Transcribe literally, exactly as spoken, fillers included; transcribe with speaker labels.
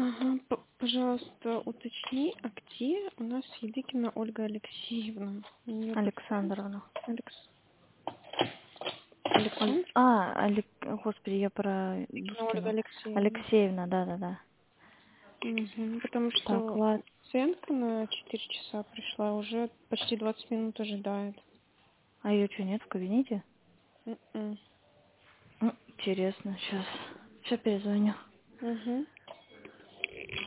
Speaker 1: Ага, п- пожалуйста, уточни, а где у нас Едыкина Ольга Алексеевна? У неё пациент
Speaker 2: Александровна.
Speaker 1: Алекс...
Speaker 2: Оль-
Speaker 1: Александр?
Speaker 2: А, Алек... Господи, я про
Speaker 1: Едыкина Ольга
Speaker 2: Дускину.
Speaker 1: Алексеевна.
Speaker 2: Алексеевна, да-да-да.
Speaker 1: Мгм, потому
Speaker 2: Так,
Speaker 1: что
Speaker 2: ладно.
Speaker 1: пациентка на четыре часа пришла, уже почти двадцать минут ожидает.
Speaker 2: А ее что, нет в кабинете?
Speaker 1: М-м.
Speaker 2: М, Интересно, сейчас. Сейчас перезвоню.
Speaker 1: Мгм.